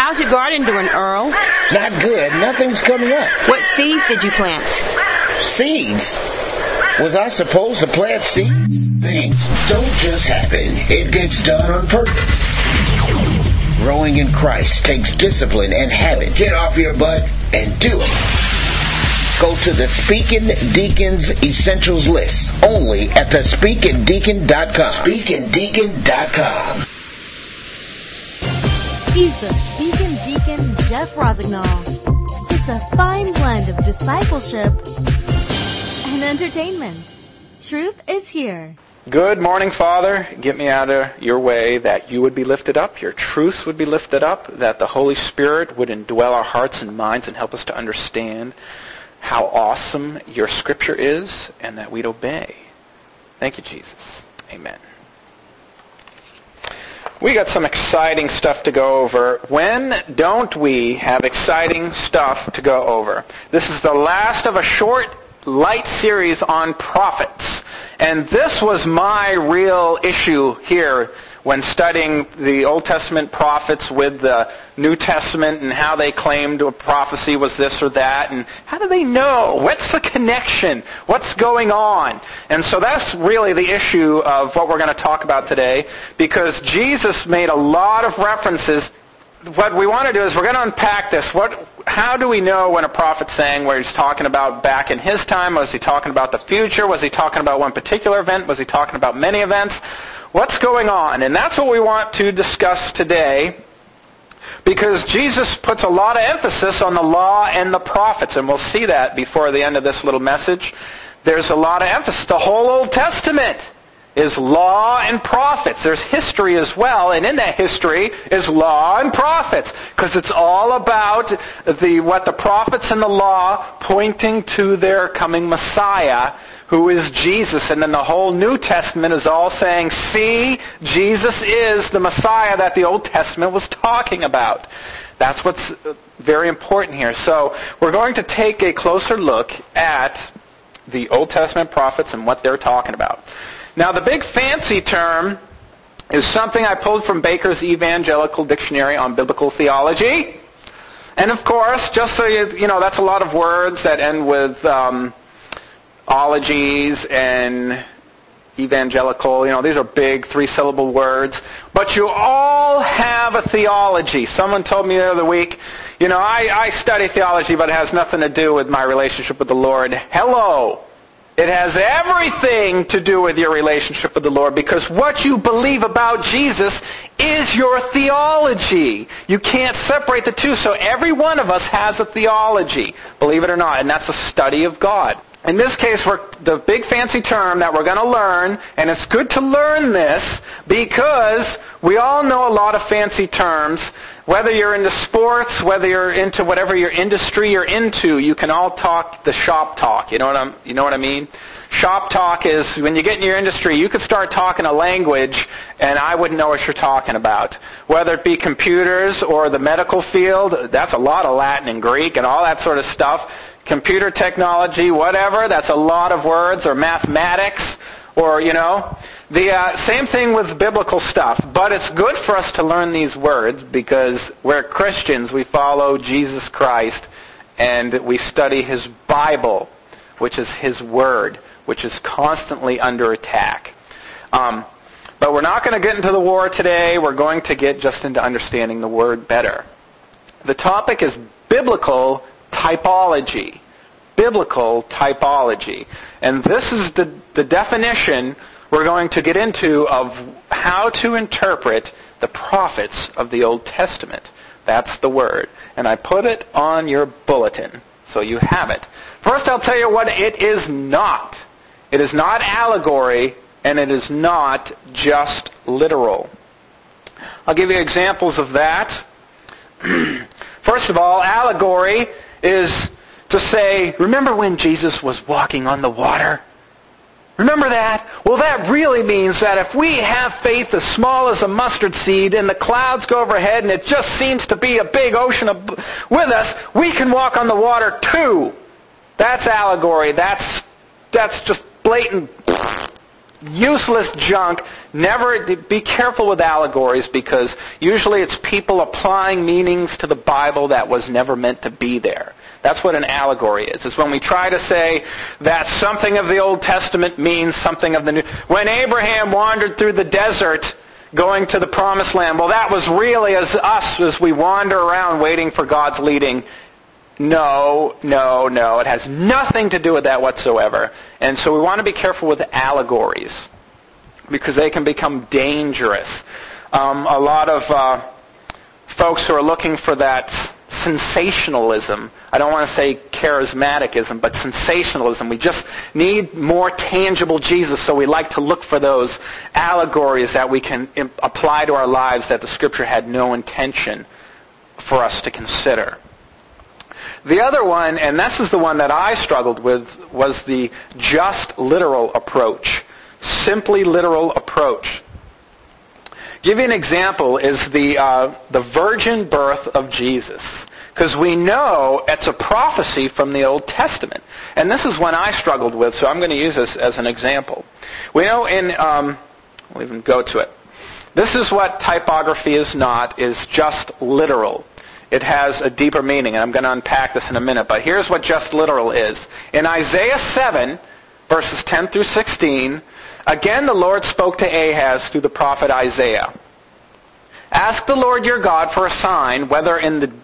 How's your garden doing, Earl? Not good. Nothing's coming up. What seeds did you plant? Seeds? Was I supposed to plant seeds? Things don't just happen. It gets done on purpose. Growing in Christ takes discipline and habit. Get off your butt and do it. Go to the Speaking Deacons Essentials list only at thespeakingdeacon.com. Speakingdeacon.com. He's the Speaking Deacon Jeff Rosignol. It's a fine blend of discipleship and entertainment. Truth is here. Good morning, Father. Get me out of your way, that you would be lifted up, your truths would be lifted up, that the Holy Spirit would indwell our hearts and minds and help us to understand how awesome your Scripture is, and that we'd obey. Thank you, Jesus. Amen. We got some exciting stuff to go over. When don't we have exciting stuff to go over? This is the last of a short, light series on prophets. And this was my real issue here when studying the Old Testament prophets with the New Testament and how they claimed a prophecy was this or that. And how do they know? What's the connection? What's going on? And so that's really the issue of what we're going to talk about today, because Jesus made a lot of references. What we want to do is we're going to unpack this. How do we know when a prophet's saying where he's talking about back in his time? Was he talking about the future? Was he talking about one particular event? Was he talking about many events? What's going on? And that's what we want to discuss today, because Jesus puts a lot of emphasis on the law and the prophets, and we'll see that before the end of this little message. There's a lot of emphasis. The whole Old Testament is law and prophets. There's history as well, and in that history is law and prophets, because it's all about what the prophets and the law pointing to their coming Messiah, who is Jesus. And then the whole New Testament is all saying, see, Jesus is the Messiah that the Old Testament was talking about. That's what's very important here. So we're going to take a closer look at the Old Testament prophets and what they're talking about. Now, the big fancy term is something I pulled from Baker's Evangelical Dictionary on Biblical Theology. And of course, just so you know, that's a lot of words that end with ologies and evangelical. These are big 3-syllable words. But you all have a theology. Someone told me the other week, I study theology, but it has nothing to do with my relationship with the Lord. Hello. It has everything to do with your relationship with the Lord, because what you believe about Jesus is your theology. You can't separate the two. So every one of us has a theology, believe it or not, and that's a study of God. In this case, the big fancy term that we're going to learn, and it's good to learn this because we all know a lot of fancy terms. Whether you're into sports, whether you're into whatever your industry you're into, you can all talk the shop talk. You know what I mean? Shop talk is when you get in your industry, you could start talking a language and I wouldn't know what you're talking about. Whether it be computers or the medical field, that's a lot of Latin and Greek and all that sort of stuff. Computer technology, whatever, that's a lot of words, or mathematics, or, The same thing with biblical stuff. But it's good for us to learn these words because we're Christians. We follow Jesus Christ, and we study His Bible, which is His Word, which is constantly under attack. But we're not going to get into the war today. We're going to get just into understanding the Word better. The topic is biblical typology. Biblical typology. And this is the definition we're going to get into of how to interpret the prophets of the Old Testament. That's the word. And I put it on your bulletin, so you have it. First, I'll tell you what it is not. It is not allegory, and it is not just literal. I'll give you examples of that. First of all, allegory is to say, remember when Jesus was walking on the water? Remember that? Well, that really means that if we have faith as small as a mustard seed and the clouds go overhead and it just seems to be a big ocean with us, we can walk on the water too. That's allegory. That's just blatant useless junk. Never be careful with allegories, because usually it's people applying meanings to the Bible that was never meant to be there. That's what an allegory is. It's when we try to say that something of the Old Testament means something of the New. When Abraham wandered through the desert going to the Promised Land, well, that was really as we wander around waiting for God's leading. No. It has nothing to do with that whatsoever. And so we want to be careful with allegories, because they can become dangerous. A lot of folks who are looking for that sensationalism, I don't want to say charismaticism, but sensationalism. We just need more tangible Jesus, so we like to look for those allegories that we can apply to our lives that the Scripture had no intention for us to consider. The other one, and this is the one that I struggled with, was the just literal approach. Simply literal approach. Give you an example is the virgin birth of Jesus. Because we know it's a prophecy from the Old Testament. And this is one I struggled with, so I'm going to use this as an example. We know we'll even go to it. This is what typography is not, is just literal. It has a deeper meaning, and I'm going to unpack this in a minute. But here's what just literal is. In Isaiah 7, verses 10 through 16, again the Lord spoke to Ahaz through the prophet Isaiah. Ask the Lord your God for a sign, whether in the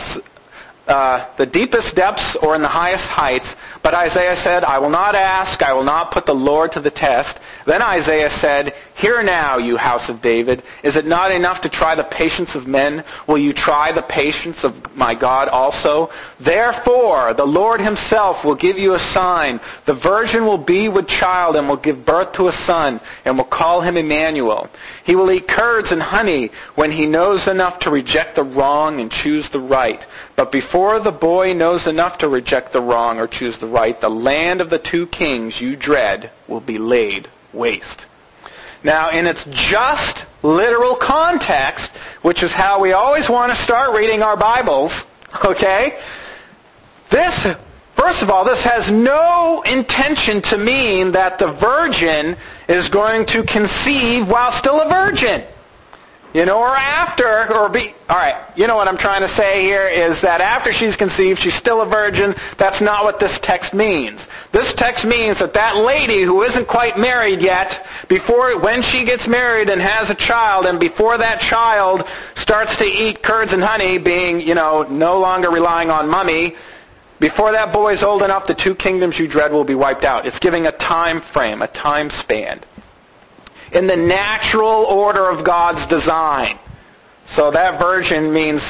deepest depths or in the highest heights. But Isaiah said, I will not ask, I will not put the Lord to the test. Then Isaiah said, Hear now, you house of David. Is it not enough to try the patience of men? Will you try the patience of my God also? Therefore, the Lord himself will give you a sign. The virgin will be with child and will give birth to a son, and will call him Emmanuel. He will eat curds and honey when he knows enough to reject the wrong and choose the right. But before the boy knows enough to reject the wrong or choose the right, the land of the two kings you dread will be laid waste. Now, in its just literal context, which is how we always want to start reading our Bibles, okay? First of all, this has no intention to mean that the virgin is going to conceive while still a virgin. Or after, all right, what I'm trying to say here is that after she's conceived, she's still a virgin. That's not what this text means. This text means that lady who isn't quite married yet, when she gets married and has a child, and before that child starts to eat curds and honey, being, no longer relying on mommy, before that boy's old enough, the two kingdoms you dread will be wiped out. It's giving a time frame, a time span, in the natural order of God's design. So that virgin means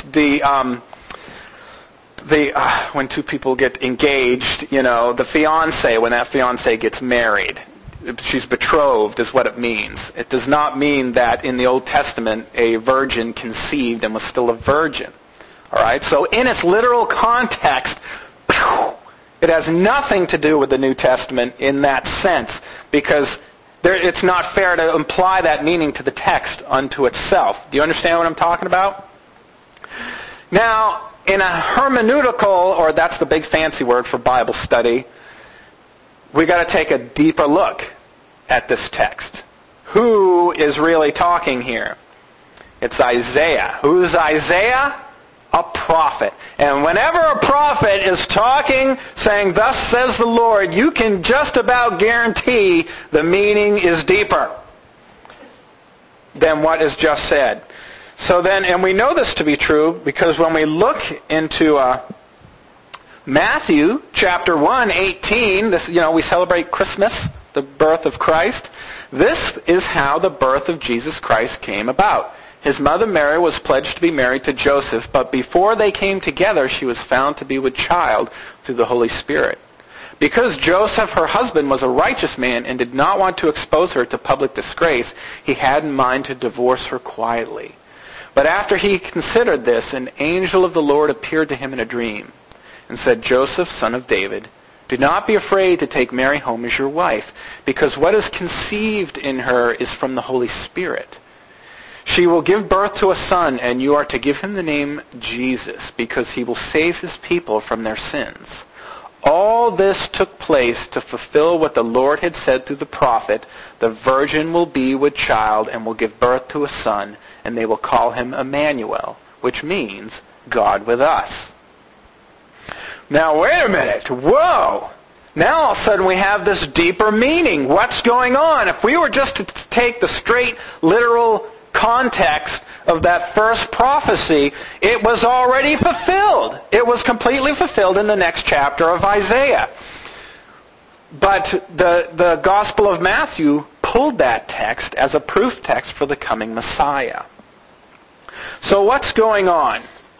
when two people get engaged, the fiancé, when that fiancé gets married, she's betrothed is what it means. It does not mean that in the Old Testament a virgin conceived and was still a virgin. All right? So in its literal context, it has nothing to do with the New Testament in that sense, because it's not fair to imply that meaning to the text unto itself. Do you understand what I'm talking about? Now, in a hermeneutical, or that's the big fancy word for Bible study, we got to take a deeper look at this text. Who is really talking here? It's Isaiah. Who's Isaiah? A prophet. And whenever a prophet is talking, saying, thus says the Lord, you can just about guarantee the meaning is deeper than what is just said. So then, and we know this to be true because when we look into Matthew chapter 1, 18, this, we celebrate Christmas, the birth of Christ. This is how the birth of Jesus Christ came about. His mother Mary was pledged to be married to Joseph, but before they came together, she was found to be with child through the Holy Spirit. Because Joseph, her husband, was a righteous man and did not want to expose her to public disgrace, he had in mind to divorce her quietly. But after he considered this, an angel of the Lord appeared to him in a dream and said, Joseph, son of David, do not be afraid to take Mary home as your wife, because what is conceived in her is from the Holy Spirit. She will give birth to a son, and you are to give him the name Jesus, because he will save his people from their sins. All this took place to fulfill what the Lord had said through the prophet, the virgin will be with child and will give birth to a son, and they will call him Emmanuel, which means God with us. Now, wait a minute. Whoa! Now all of a sudden we have this deeper meaning. What's going on? If we were just to take the straight literal context of that first prophecy, it was already fulfilled. It was completely fulfilled in the next chapter of Isaiah. But the Gospel of Matthew pulled that text as a proof text for the coming Messiah. So what's going on?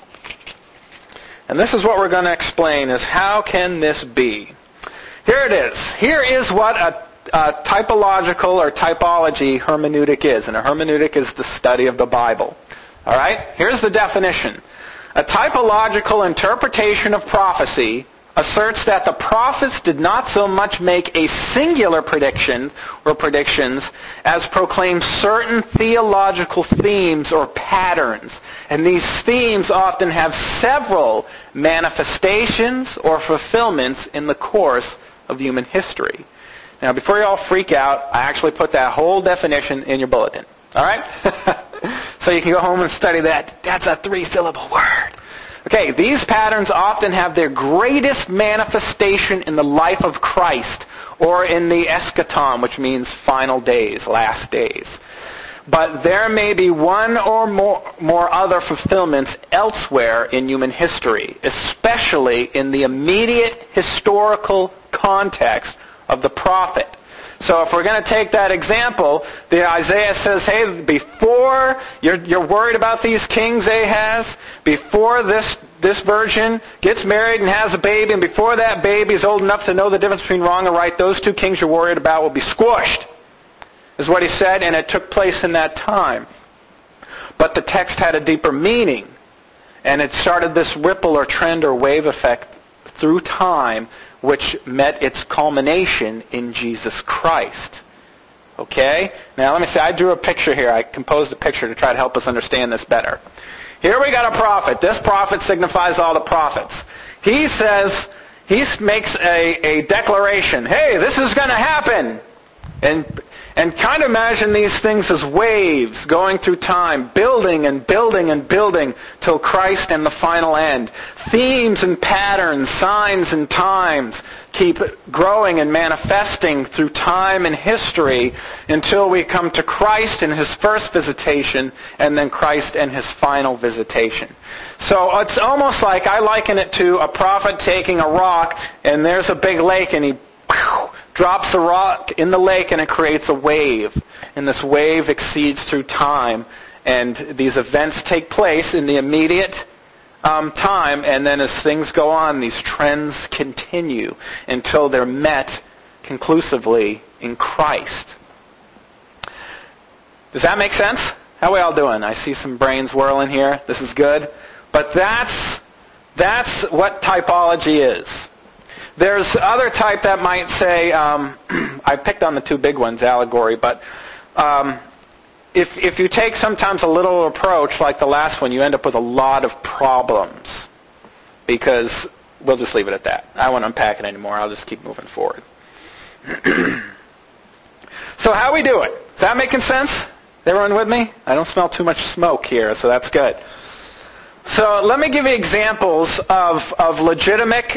And this is what we're going to explain, is how can this be? Here it is. Here is what a typological or typology hermeneutic is. And a hermeneutic is the study of the Bible. All right? Here's the definition. A typological interpretation of prophecy asserts that the prophets did not so much make a singular prediction or predictions as proclaim certain theological themes or patterns. And these themes often have several manifestations or fulfillments in the course of human history. Now, before you all freak out, I actually put that whole definition in your bulletin. All right? So you can go home and study that. That's a 3-syllable word. Okay, these patterns often have their greatest manifestation in the life of Christ or in the eschaton, which means final days, last days. But there may be one or more other fulfillments elsewhere in human history, especially in the immediate historical context of the prophet. So if we're going to take that example, the Isaiah says, hey, before you're worried about these kings, Ahaz, before this virgin gets married and has a baby, and before that baby is old enough to know the difference between wrong and right, those two kings you're worried about will be squashed, is what he said, and it took place in that time. But the text had a deeper meaning, and it started this ripple or trend or wave effect through time, which met its culmination in Jesus Christ. Okay? Now let me say, I drew a picture here. I composed a picture to try to help us understand this better. Here we got a prophet. This prophet signifies all the prophets. He says, he makes a declaration. Hey, this is going to happen. And kind of imagine these things as waves going through time, building and building and building till Christ and the final end. Themes and patterns, signs and times keep growing and manifesting through time and history until we come to Christ in his first visitation and then Christ and his final visitation. So it's almost like, I liken it to a prophet taking a rock and there's a big lake and he drops the rock in the lake and it creates a wave. And this wave exceeds through time. And these events take place in the immediate time. And then as things go on, these trends continue until they're met conclusively in Christ. Does that make sense? How are we all doing? I see some brains whirling here. This is good. But that's what typology is. There's other type that might say, I picked on the two big ones, allegory, but if you take sometimes a little approach like the last one, you end up with a lot of problems. Because we'll just leave it at that. I won't unpack it anymore. I'll just keep moving forward. So how we do it? Is that making sense? Everyone with me? I don't smell too much smoke here, so that's good. So let me give you examples of legitimate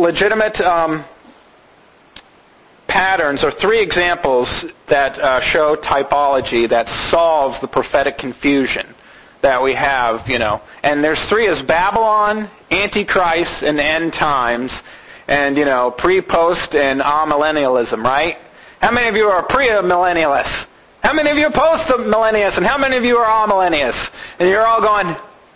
patterns, or 3 examples that show typology that solves the prophetic confusion that we have, And there's 3 is Babylon, Antichrist, and the end times, and, pre, post, and amillennialism, right? How many of you are pre-millennialists? How many of you are post-millennialists? And how many of you are amillennialists? And you're all going,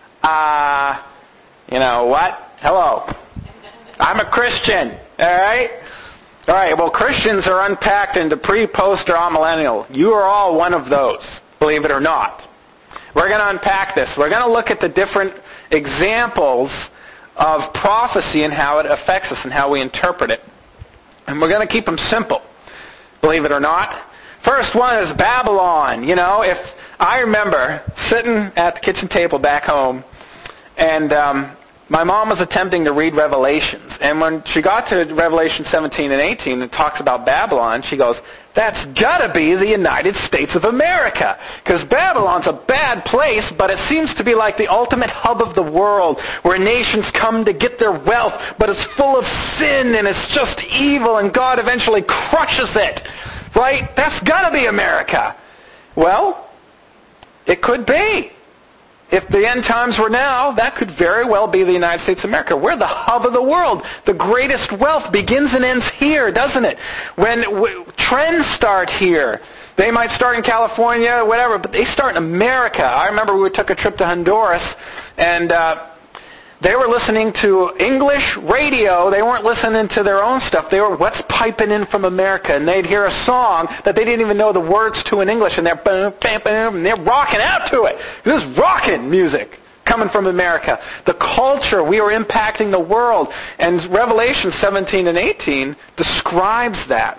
what? Hello. I'm a Christian. All right? All right, well, Christians are unpacked into pre, post, or amillennial. You are all one of those, believe it or not. We're going to unpack this. We're going to look at the different examples of prophecy and how it affects us and how we interpret it. And we're going to keep them simple, believe it or not. First one is Babylon. If I remember sitting at the kitchen table back home, and my mom was attempting to read Revelations, and when she got to Revelation 17 and 18, it talks about Babylon, she goes, that's got to be the United States of America, because Babylon's a bad place, but it seems to be like the ultimate hub of the world, where nations come to get their wealth, but it's full of sin, and it's just evil, and God eventually crushes it, right? That's got to be America. Well, it could be. If the end times were now, that could very well be the United States of America. We're the hub of the world. The greatest wealth begins and ends here, doesn't it? When trends start here, they might start in California, whatever, but they start in America. I remember we took a trip to Honduras, and they were listening to English radio. They weren't listening to their own stuff. They were what's piping in from America, and they'd hear a song that they didn't even know the words to in English, and they're boom, bam, bam, and they're rocking out to it. This is rocking music coming from America. The culture, we are impacting the world, and Revelation 17 and 18 describes that.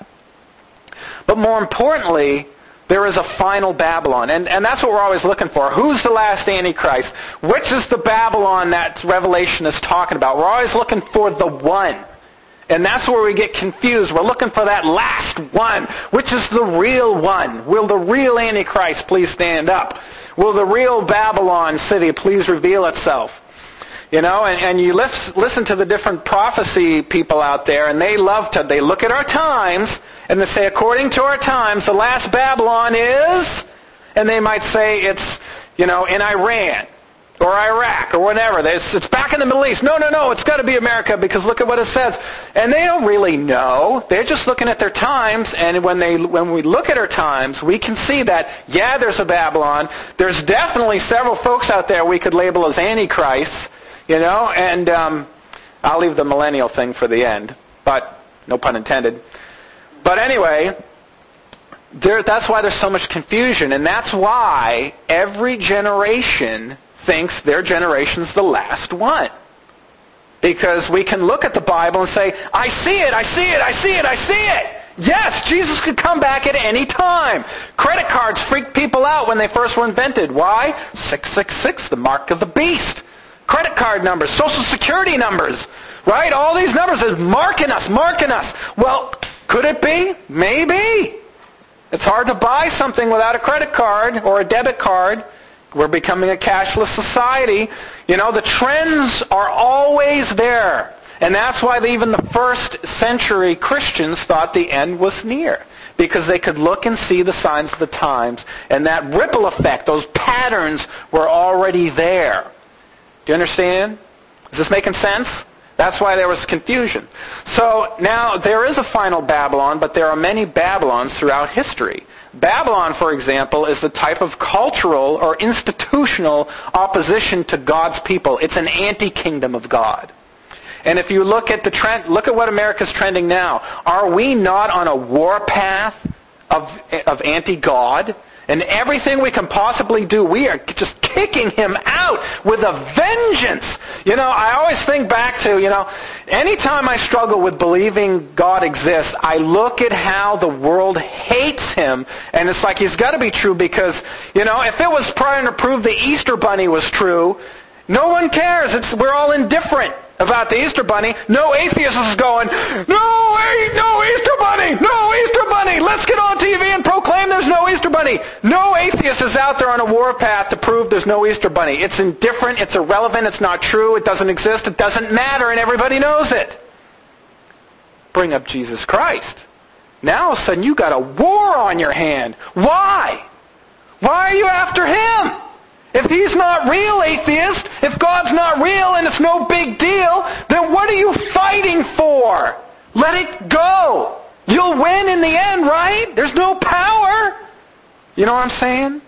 But more importantly, there is a final Babylon. And that's what we're always looking for. Who's the last Antichrist? Which is the Babylon that Revelation is talking about? We're always looking for the one. And that's where we get confused. We're looking for that last one. Which is the real one? Will the real Antichrist please stand up? Will the real Babylon city please reveal itself? You know, and you listen to the different prophecy people out there, and they look at our times, and they say, according to our times, the last Babylon is, and they might say it's, in Iran, or Iraq, or whatever. It's back in the Middle East. No, it's got to be America, because look at what it says. And they don't really know. They're just looking at their times, and when we look at our times, we can see that, yeah, there's a Babylon. There's definitely several folks out there we could label as Antichrists. And I'll leave the millennial thing for the end, but no pun intended. But anyway, that's why there's so much confusion, and that's why every generation thinks their generation's the last one. Because we can look at the Bible and say, I see it, I see it, I see it, I see it. Yes, Jesus could come back at any time. Credit cards freaked people out when they first were invented. Why? 666, the mark of the beast. Credit card numbers, social security numbers, right? All these numbers are marking us. Well, could it be? Maybe. It's hard to buy something without a credit card or a debit card. We're becoming a cashless society. The trends are always there. And that's why even the first century Christians thought the end was near. Because they could look and see the signs of the times. And that ripple effect, those patterns were already there. Do you understand? Is this making sense? That's why there was confusion. So now there is a final Babylon, but there are many Babylons throughout history. Babylon, for example, is the type of cultural or institutional opposition to God's people. It's an anti-kingdom of God. And if you look at the trend, look at what America's trending now. Are we not on a war path of anti-God? And everything we can possibly do, we are just kicking him out with a vengeance. I always think back to, anytime I struggle with believing God exists, I look at how the world hates him. And it's like he's got to be true because, if it was trying to prove the Easter Bunny was true, no one cares. We're all indifferent about the Easter Bunny. No atheist is going, no Easter Bunny, no Easter Bunny. Let's get on TV and proclaim there's no Easter Bunny. No atheist is out there on a warpath to prove there's no Easter Bunny. It's indifferent, it's irrelevant, it's not true, it doesn't exist, it doesn't matter, and everybody knows it. Bring up Jesus Christ. Now all of a sudden you got a war on your hand. Why? Why are you after him? If he's not real, atheist, if God's not real and it's no big deal, then what are you fighting for? Let it go. You'll win in the end, right? There's no power. You know what I'm saying?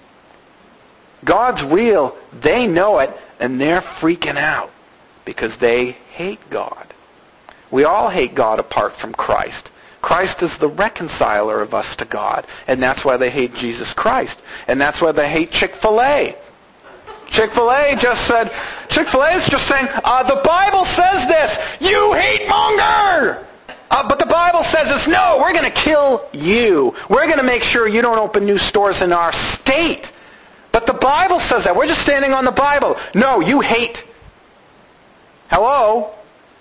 God's real. They know it, and they're freaking out because they hate God. We all hate God apart from Christ. Christ is the reconciler of us to God, and that's why they hate Jesus Christ, and that's why they hate Chick-fil-A. Chick-fil-A is just saying, the Bible says this. You hate monger! But the Bible says this. No, we're going to kill you. We're going to make sure you don't open new stores in our state. But the Bible says that. We're just standing on the Bible. No, you hate Hello?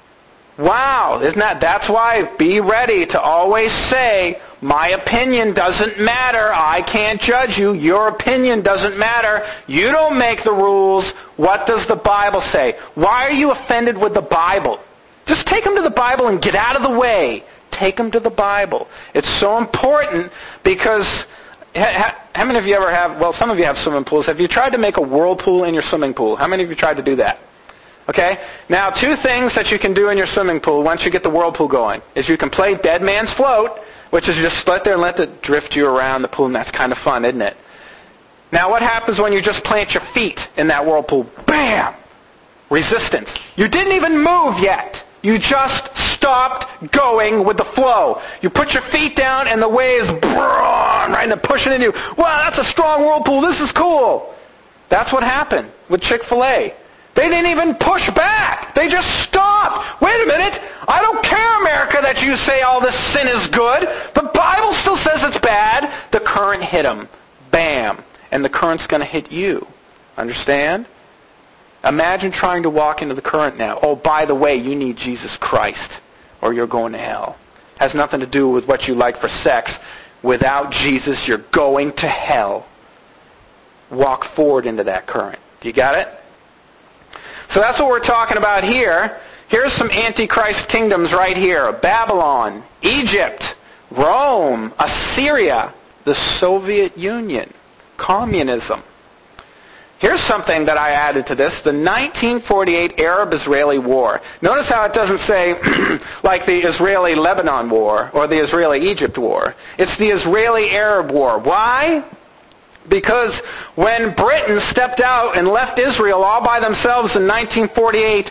Wow, that's why be ready to always say, my opinion doesn't matter. I can't judge you. Your opinion doesn't matter. You don't make the rules. What does the Bible say? Why are you offended with the Bible? Just take them to the Bible and get out of the way. Take them to the Bible. It's so important because how many of you ever have, well, some of you have swimming pools. Have you tried to make a whirlpool in your swimming pool? How many of you tried to do that? Okay? Now, 2 things that you can do in your swimming pool once you get the whirlpool going is you can play Dead Man's Float, which is just sit there and let it drift you around the pool, and that's kind of fun, isn't it? Now, what happens when you just plant your feet in that whirlpool? Bam! Resistance. You didn't even move yet. You just stopped going with the flow. You put your feet down, and the waves, right, and they're pushing into you. Wow, that's a strong whirlpool. This is cool. That's what happened with Chick-fil-A. They didn't even push back. They just stopped. Wait a minute. I don't care, America, that you say all this sin is good. The Bible still says it's bad. The current hit them. Bam. And the current's going to hit you. Understand? Imagine trying to walk into the current now. Oh, by the way, you need Jesus Christ or you're going to hell. Has nothing to do with what you like for sex. Without Jesus, you're going to hell. Walk forward into that current. You got it? So that's what we're talking about here. Here's some Antichrist kingdoms right here. Babylon, Egypt, Rome, Assyria, the Soviet Union, communism. Here's something that I added to this, the 1948 Arab-Israeli War. Notice how it doesn't say like the Israeli-Lebanon War or the Israeli-Egypt War. It's the Israeli-Arab War. Why? Because when Britain stepped out and left Israel all by themselves in 1948,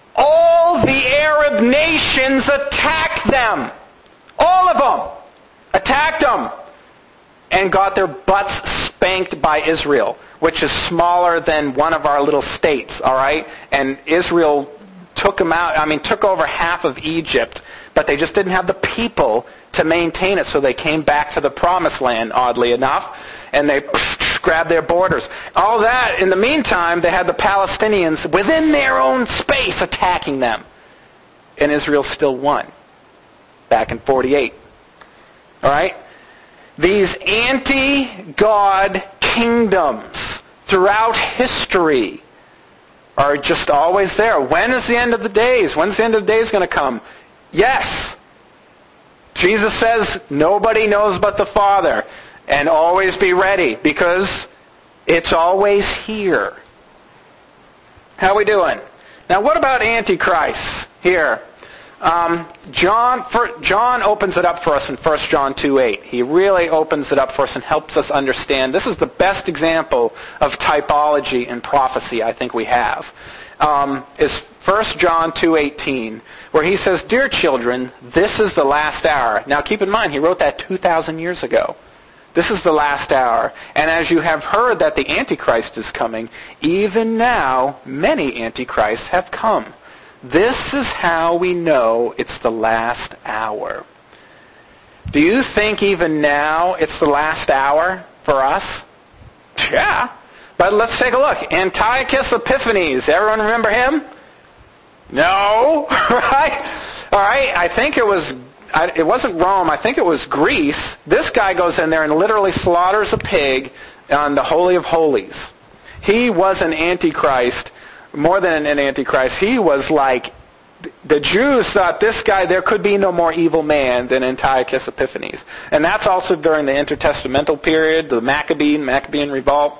all the Arab nations attacked them. All of them attacked them and got their butts spanked by Israel, which is smaller than one of our little states, all right? And Israel took them out, took over half of Egypt, but they just didn't have the people to maintain it, so they came back to the promised land, oddly enough, and they grabbed their borders. All that, in the meantime, they had the Palestinians within their own space attacking them. And Israel still won back in 48. All right? These anti-God kingdoms throughout history are just always there. When is the end of the days? When's the end of the days going to come? Yes. Jesus says, nobody knows but the Father. And always be ready, because it's always here. How we doing? Now, what about Antichrist here? John opens it up for us in 1 John 2:8. He really opens it up for us and helps us understand. This is the best example of typology and prophecy I think we have. Is 1 John 2:18, where he says, "Dear children, this is the last hour." Now, keep in mind, he wrote that 2,000 years ago. This is the last hour. And as you have heard that the Antichrist is coming, even now many Antichrists have come. This is how we know it's the last hour. Do you think even now it's the last hour for us? Yeah. But let's take a look. Antiochus Epiphanes. Everyone remember him? No. Right? All right. I think it wasn't Rome. I think it was Greece. This guy goes in there and literally slaughters a pig on the Holy of Holies. He was an Antichrist. More than an Antichrist. He was like, the Jews thought this guy, there could be no more evil man than Antiochus Epiphanes. And that's also during the intertestamental period, the Maccabean revolt.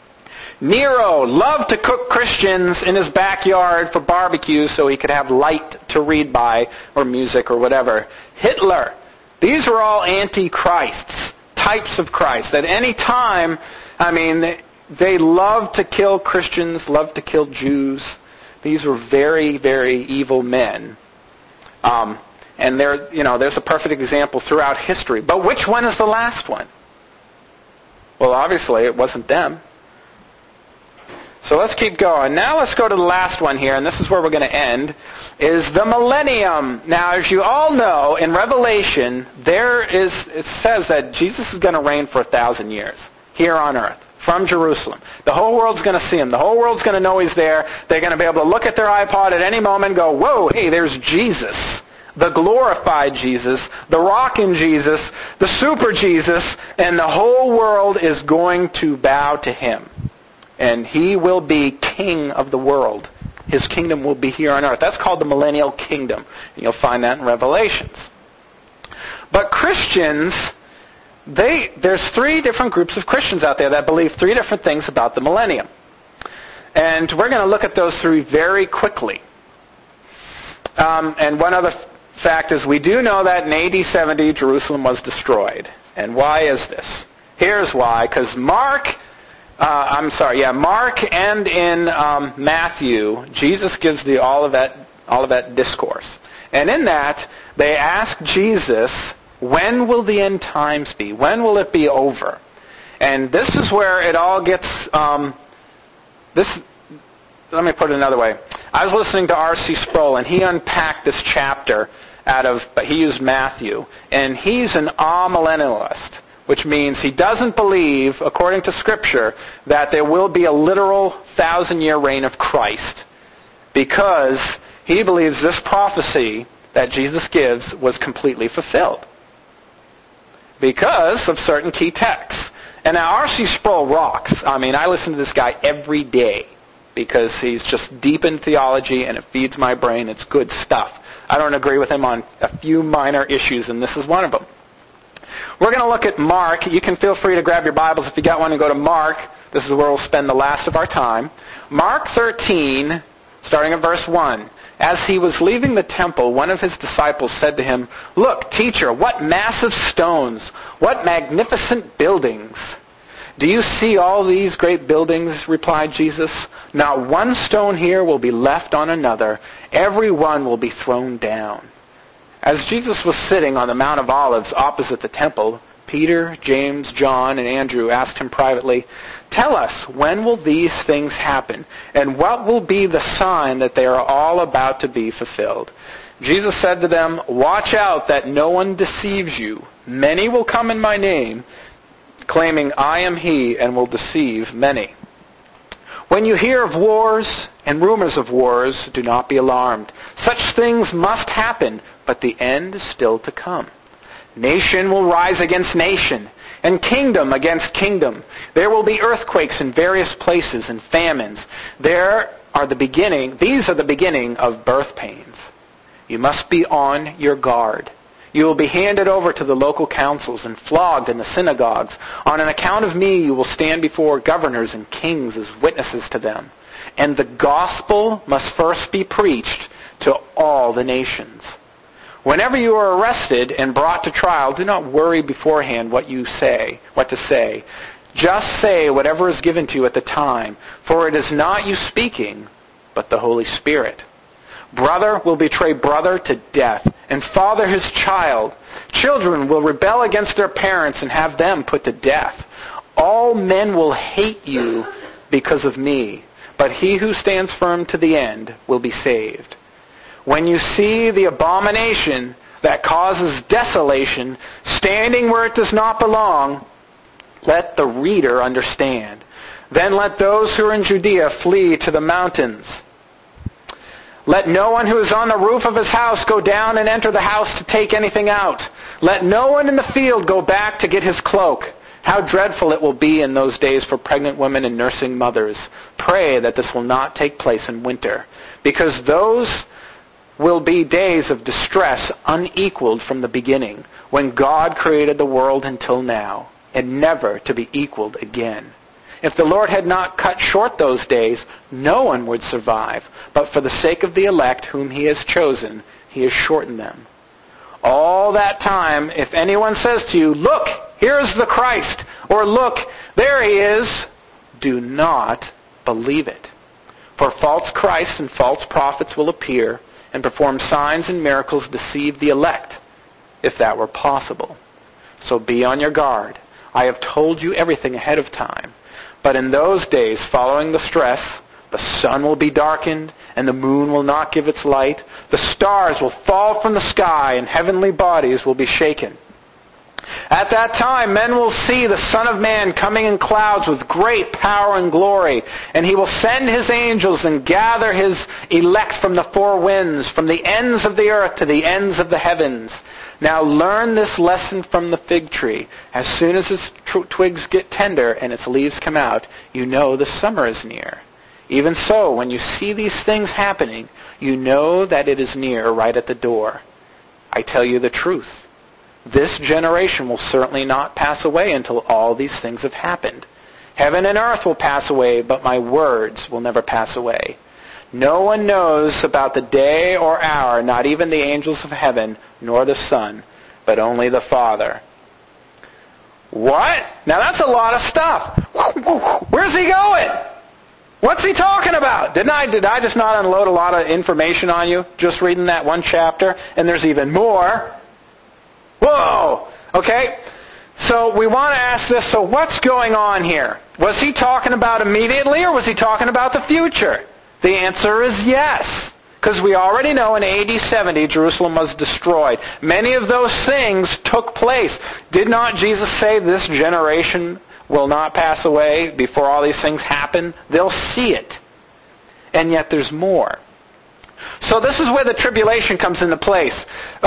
Nero loved to cook Christians in his backyard for barbecues so he could have light to read by, or music or whatever. Hitler. These were all antichrists, types of Christ. At any time, they loved to kill Christians, loved to kill Jews. These were very, very evil men. And there's a perfect example throughout history. But which one is the last one? Well, obviously, it wasn't them. So let's keep going. Now let's go to the last one here, and this is where we're going to end, is the millennium. Now, as you all know, in Revelation, it says that Jesus is going to reign for 1,000 years here on earth. from Jerusalem. The whole world's going to see him. The whole world's going to know he's there. They're going to be able to look at their iPod at any moment and go, whoa, hey, there's Jesus. The glorified Jesus, the rockin' Jesus, the super Jesus, and the whole world is going to bow to him. And he will be king of the world. His kingdom will be here on earth. That's called the millennial kingdom. And you'll find that in Revelations. But Christians, there's three different groups of Christians out there that believe three different things about the millennium. And we're going to look at those three very quickly. And one other fact is we do know that in AD 70 Jerusalem was destroyed. And why is this? Here's why. Because Mark and in Matthew, Jesus gives the Olivet Discourse. And in that, they ask Jesus, when will the end times be? When will it be over? And this is where it all gets, let me put it another way. I was listening to R.C. Sproul, and he unpacked this chapter but he used Matthew. And he's an amillennialist, which means he doesn't believe, according to Scripture, that there will be a literal 1,000-year reign of Christ, because he believes this prophecy that Jesus gives was completely fulfilled because of certain key texts. And now R.C. Sproul rocks. I mean, I listen to this guy every day because he's just deep in theology and it feeds my brain. It's good stuff. I don't agree with him on a few minor issues, and this is one of them. We're going to look at Mark. You can feel free to grab your Bibles if you got one and go to Mark. This is where we'll spend the last of our time. Mark 13, starting at verse 1. As he was leaving the temple, one of his disciples said to him, "Look, teacher, what massive stones, what magnificent buildings." "Do you see all these great buildings?" replied Jesus. "Not one stone here will be left on another. Every one will be thrown down." As Jesus was sitting on the Mount of Olives opposite the temple, Peter, James, John, and Andrew asked him privately, "Tell us, when will these things happen? And what will be the sign that they are all about to be fulfilled?" Jesus said to them, "Watch out that no one deceives you. Many will come in my name, claiming I am he, and will deceive many. When you hear of wars and rumors of wars, do not be alarmed. Such things must happen, but the end is still to come. Nation will rise against nation, and kingdom against kingdom. There will be earthquakes in various places and famines. These are the beginning of birth pains. You must be on your guard. You will be handed over to the local councils and flogged in the synagogues. On an account of me, you will stand before governors and kings as witnesses to them. And the gospel must first be preached to all the nations. Whenever you are arrested and brought to trial, do not worry beforehand what to say. Just say whatever is given to you at the time, for it is not you speaking, but the Holy Spirit. Brother will betray brother to death, and father his child. Children will rebel against their parents and have them put to death. All men will hate you because of me, but he who stands firm to the end will be saved. When you see the abomination that causes desolation standing where it does not belong, let the reader understand. Then let those who are in Judea flee to the mountains. Let no one who is on the roof of his house go down and enter the house to take anything out. Let no one in the field go back to get his cloak. How dreadful it will be in those days for pregnant women and nursing mothers. Pray that this will not take place in winter, because those will be days of distress unequaled from the beginning, when God created the world until now, and never to be equaled again. If the Lord had not cut short those days, no one would survive. But for the sake of the elect whom he has chosen, he has shortened them. All that time, if anyone says to you, "Look, here is the Christ," or "Look, there he is," do not believe it. For false Christs and false prophets will appear and perform signs and miracles to deceive the elect, if that were possible. So be on your guard. I have told you everything ahead of time. But in those days following the stress, the sun will be darkened, and the moon will not give its light. The stars will fall from the sky, and heavenly bodies will be shaken. At that time, men will see the Son of Man coming in clouds with great power and glory. And he will send his angels and gather his elect from the four winds, from the ends of the earth to the ends of the heavens. Now learn this lesson from the fig tree. As soon as its twigs get tender and its leaves come out, you know the summer is near. Even so, when you see these things happening, you know that it is near, right at the door. I tell you the truth. This generation will certainly not pass away until all these things have happened. Heaven and earth will pass away, but my words will never pass away. No one knows about the day or hour, not even the angels of heaven, nor the Son, but only the Father. What? Now that's a lot of stuff. Where's he going? What's he talking about? Did I just not unload a lot of information on you just reading that one chapter? And there's even more. Whoa! Okay? So we want to ask this, so what's going on here? Was he talking about immediately, or was he talking about the future? The answer is yes. Because we already know in AD 70, Jerusalem was destroyed. Many of those things took place. Did not Jesus say this generation will not pass away before all these things happen? They'll see it. And yet there's more. So this is where the tribulation comes into place.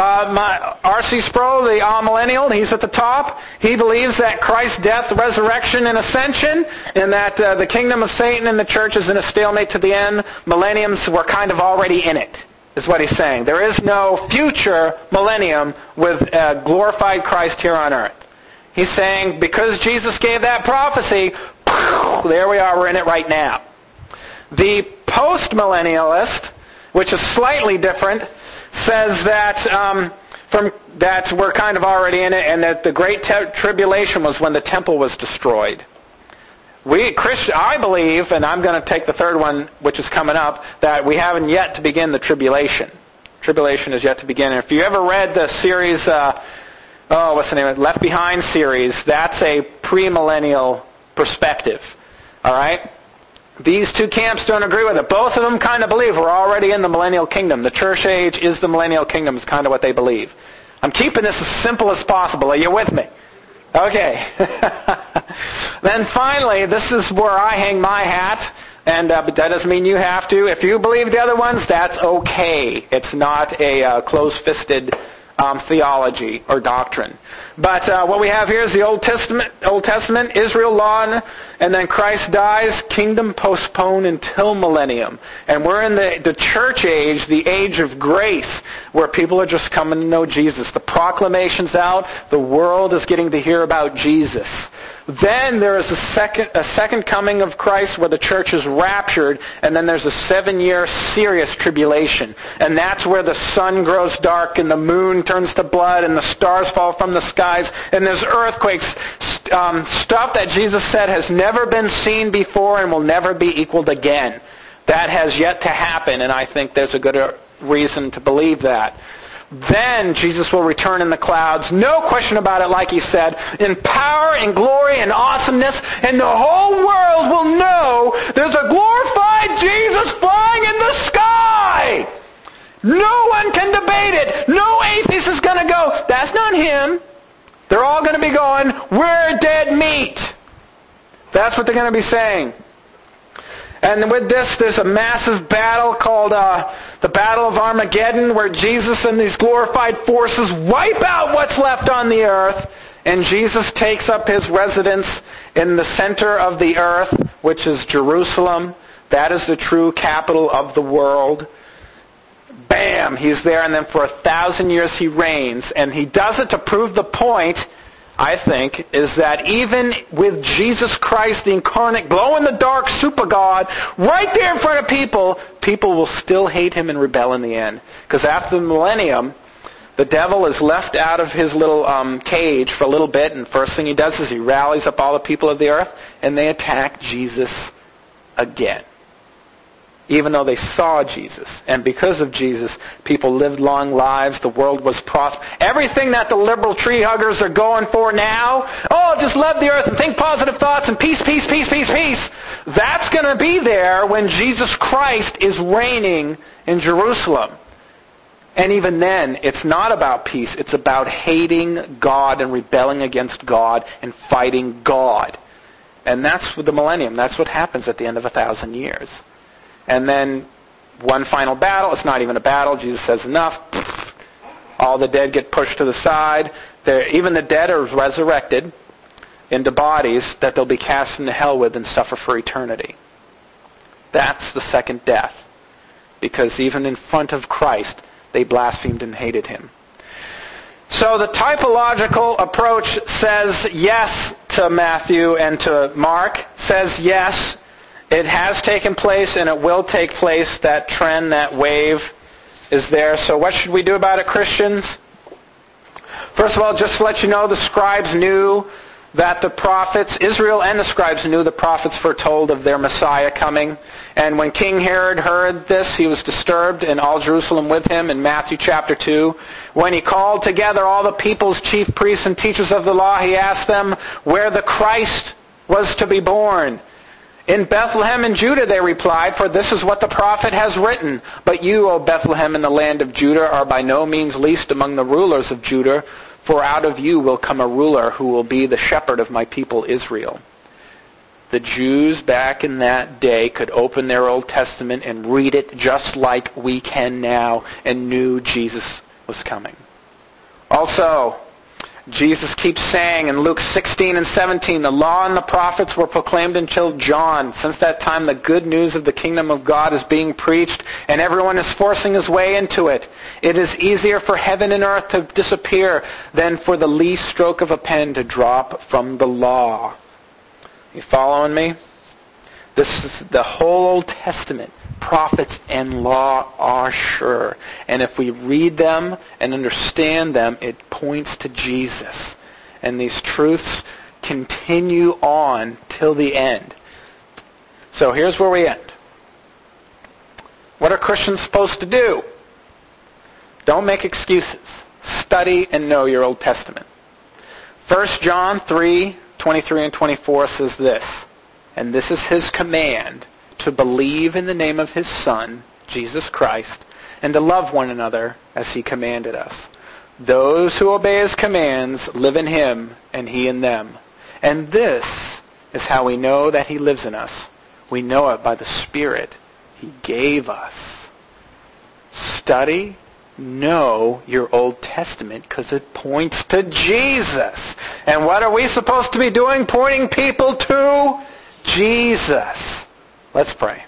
R.C. Sproul, the amillennial, he's at the top. He believes that Christ's death, resurrection, and ascension, and that the kingdom of Satan and the church is in a stalemate to the end. Millenniums were kind of already in it, is what he's saying. There is no future millennium with a glorified Christ here on earth. He's saying because Jesus gave that prophecy, there we are, we're in it right now. The post-millennialist, which is slightly different, says that that we're kind of already in it, and that the great tribulation was when the temple was destroyed. I believe, and I'm going to take the third one, which is coming up, that we haven't yet to begin the tribulation. Tribulation is yet to begin. And if you ever read the series, what's the name of it? Left Behind series, that's a premillennial perspective. All right? These two camps don't agree with it. Both of them kind of believe we're already in the millennial kingdom. The church age is the millennial kingdom, is kind of what they believe. I'm keeping this as simple as possible. Are you with me? Okay. Then finally, this is where I hang my hat, and but that doesn't mean you have to. If you believe the other ones, that's okay. It's not a close-fisted theology or doctrine. But what we have here is the Old Testament, Israel law, and then Christ dies, kingdom postponed until millennium. And we're in the church age, the age of grace, where people are just coming to know Jesus. The proclamation's out. The world is getting to hear about Jesus. Then there is a second coming of Christ where the church is raptured, and then there's a 7-year serious tribulation. And that's where the sun grows dark and the moon turns to blood and the stars fall from the skies and there's earthquakes, stuff that Jesus said has never been seen before and will never be equaled again. That has yet to happen, and I think there's a good reason to believe that. Then Jesus will return in the clouds, no question about it, like he said, in power and glory and awesomeness, and the whole world will know there's a glorified Jesus flying in the sky. No one can debate it. No atheist is going to go, that's not him. They're all going to be going, we're dead meat. That's what they're going to be saying. And with this, there's a massive battle called the Battle of Armageddon, where Jesus and these glorified forces wipe out what's left on the earth, and Jesus takes up his residence in the center of the earth, which is Jerusalem. That is the true capital of the world. Bam! He's there, and then for 1,000 years he reigns. And he does it to prove the point, I think, is that even with Jesus Christ, the incarnate, glow-in-the-dark super God, right there in front of people, people will still hate him and rebel in the end. Because after the millennium, the devil is left out of his little cage for a little bit, and first thing he does is he rallies up all the people of the earth, and they attack Jesus again. Even though they saw Jesus. And because of Jesus, people lived long lives. The world was prosperous. Everything that the liberal tree huggers are going for now, just love the earth and think positive thoughts and peace, peace, peace, peace, peace. That's going to be there when Jesus Christ is reigning in Jerusalem. And even then, it's not about peace. It's about hating God and rebelling against God and fighting God. And that's the millennium. That's what happens at the end of 1,000 years. And then one final battle. It's not even a battle. Jesus says, enough. All the dead get pushed to the side. Even the dead are resurrected into bodies that they'll be cast into hell with and suffer for eternity. That's the second death. Because even in front of Christ, they blasphemed and hated him. So the typological approach says yes to Matthew and to Mark. Says yes, it has taken place and it will take place. That trend, that wave is there. So what should we do about it, Christians? First of all, just to let you know, the scribes knew that the prophets, Israel and the scribes knew the prophets foretold of their Messiah coming. And when King Herod heard this, he was disturbed, and all Jerusalem with him in Matthew chapter 2. When he called together all the people's chief priests and teachers of the law, he asked them where the Christ was to be born. In Bethlehem in Judah, they replied, for this is what the prophet has written. But you, O Bethlehem, in the land of Judah, are by no means least among the rulers of Judah, for out of you will come a ruler who will be the shepherd of my people Israel. The Jews back in that day could open their Old Testament and read it just like we can now and knew Jesus was coming. Also, Jesus keeps saying in Luke 16 and 17, the law and the prophets were proclaimed until John. Since that time, the good news of the kingdom of God is being preached, and everyone is forcing his way into it. It is easier for heaven and earth to disappear than for the least stroke of a pen to drop from the law. You following me? This is the whole Old Testament. Prophets and law are sure. And if we read them and understand them, it points to Jesus. And these truths continue on till the end. So here's where we end. What are Christians supposed to do? Don't make excuses. Study and know your Old Testament. 1 John 3:23 and 24 says this, and this is his command, to believe in the name of his Son, Jesus Christ, and to love one another as he commanded us. Those who obey his commands live in him, and he in them. And this is how we know that he lives in us. We know it by the Spirit he gave us. Study, know your Old Testament, because it points to Jesus. And what are we supposed to be doing? Pointing people to Jesus. Let's pray.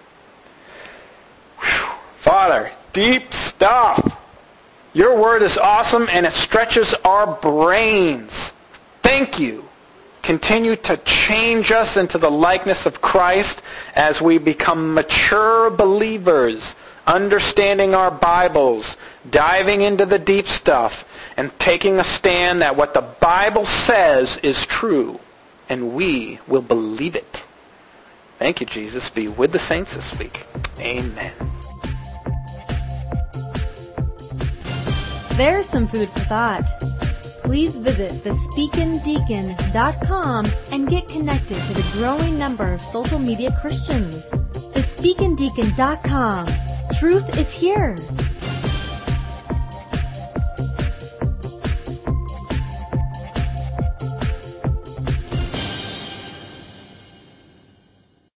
Whew. Father, deep stuff. Your word is awesome and it stretches our brains. Thank you. Continue to change us into the likeness of Christ as we become mature believers, understanding our Bibles, diving into the deep stuff, and taking a stand that what the Bible says is true, and we will believe it. Thank you, Jesus. Be with the saints this week. Amen. There's some food for thought. Please visit thespeakingdeacon.com and get connected to the growing number of social media Christians. Thespeakingdeacon.com. Truth is here.